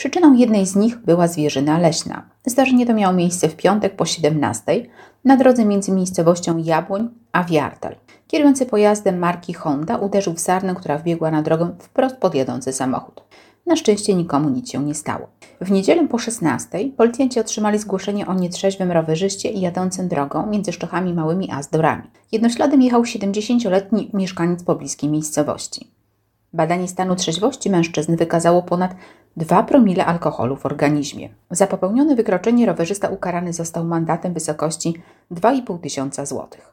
Przyczyną jednej z nich była zwierzyna leśna. Zdarzenie to miało miejsce w piątek po 17 na drodze między miejscowością Jabłoń a Wiartal. Kierujący pojazdem marki Honda uderzył w sarnę, która wbiegła na drogę wprost pod jadący samochód. Na szczęście nikomu nic się nie stało. W niedzielę po 16 policjanci otrzymali zgłoszenie o nietrzeźwym rowerzyście i jadącym drogą między Szczochami Małymi a Zdorami. Jednośladem jechał 70-letni mieszkaniec pobliskiej miejscowości. Badanie stanu trzeźwości mężczyzny wykazało ponad 2 promile alkoholu w organizmie. Za popełnione wykroczenie rowerzysta ukarany został mandatem w wysokości 2,5 tysiąca złotych.